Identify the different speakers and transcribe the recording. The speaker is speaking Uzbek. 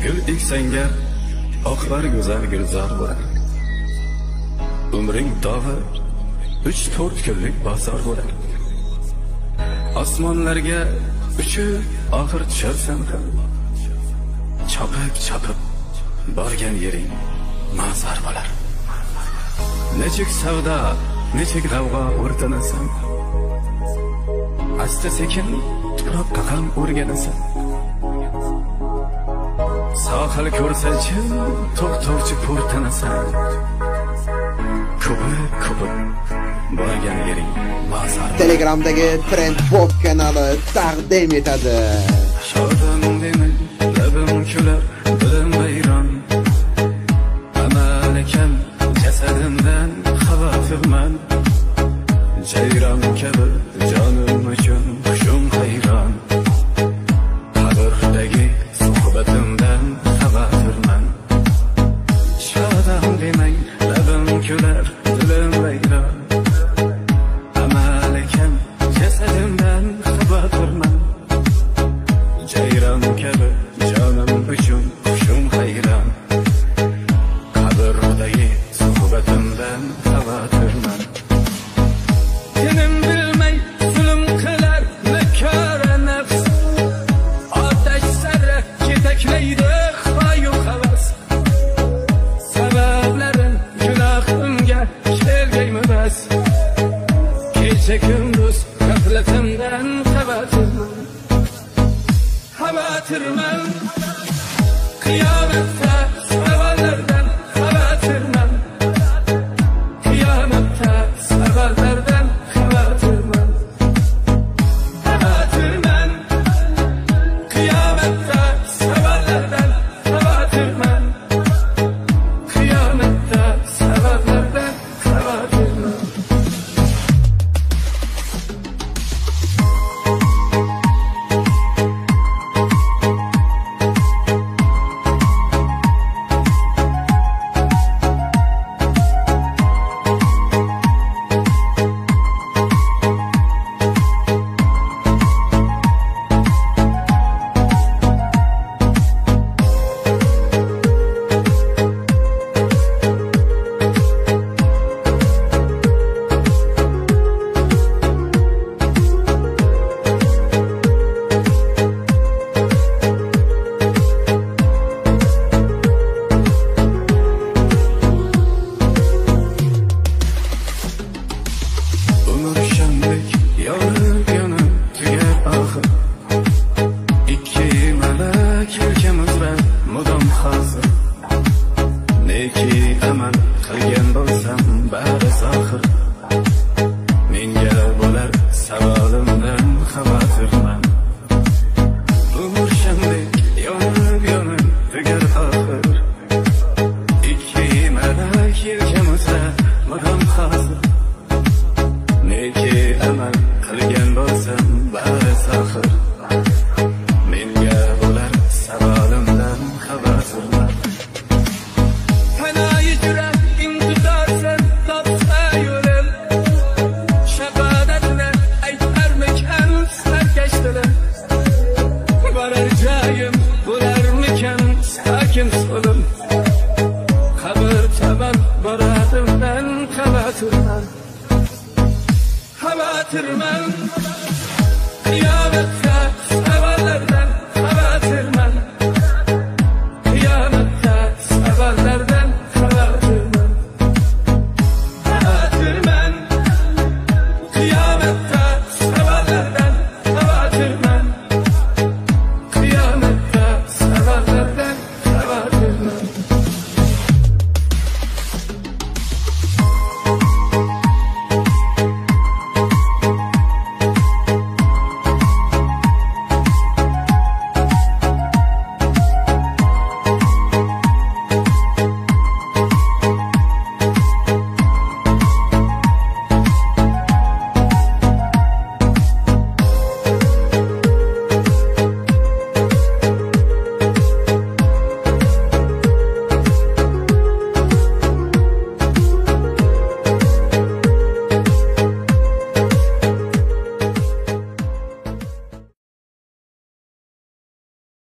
Speaker 1: gul eksanga oqlar go'zal gulzor bo'lar. Umring dog'i 3-4 kunlik bozor bo'lar. Osmonlarga uchib oxir tusharsan ham, chopib borgan yering mazar bo'lar. Nechik savdo, nechik g'avg'o o'rtanasan, asta sekin tuproqqa ham o'rganasan. Sohil ko'rsachi to'xtovchi po'rtanasan, ko'pib borgan yering mazar.
Speaker 2: Telegramdagi Trend Pop kanali taqdim etadi.
Speaker 1: Shodam demang, labim kular, dilim vayron. Amal ekan jasadimdan xavotirman. Jayron kabi jonim uchun hushim hayron. Qabrdagi suhbatimdan xavotirman. Shodam demang, labim kular, dilim vayron. Amal ekan jasadimdan xavotirman. Jayron kabi jonim uchun hushim hayron. Qabrdagi suhbatimdan xavotirman. Tinim bilmay zulm qilar nakora nafs, otash sari ketaklaydi xoyu havas. Sabablarim gunohimga kelgaymi bas, kecha kunduz g'aflatimdan xavotirman. Qiyomatda savollardan xavotirman. Qiyomatda savollardan xavotirman. Qiyomatda savollardan xavotirman. Qiyomatda savollardan xavotirman. Umr shamdek yorib yonib tugar oxir. Ikki malak yelkamizda mudom hozir. Neki amal qilgan bo'lsam bari zohir. Menga bo'lar savolimdan xavotirman. Umr shamdek yorib tugar oxir. Ikki malak yelkamizda mudom hozir. Neki amal qilgan bo'lsam bari zohir. Menga bo'lar savolimdan xavotirman. Panoyi jurat intizorsan topsa yo'lim. Shahodatni aytarmikan sarkash dilim. Borar joyim bo'larmikan sakin so'lim. Qabr taban boradimdan xavotirman. Qiyomat